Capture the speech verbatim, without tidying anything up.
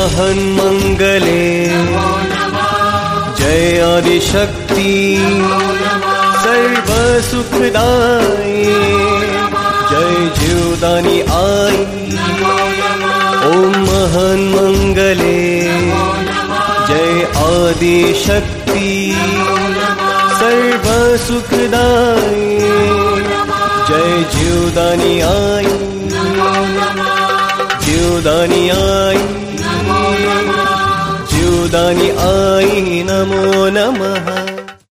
महान मंगले जय आदिशक्ति सर्व सुखदाई जय जीवदानी आई ओम महान मंगले जय आदिशक्ति सर्व सुखदाई जय जीवदानी आई जीवदानी आई जीवदानी आई नमो नमः।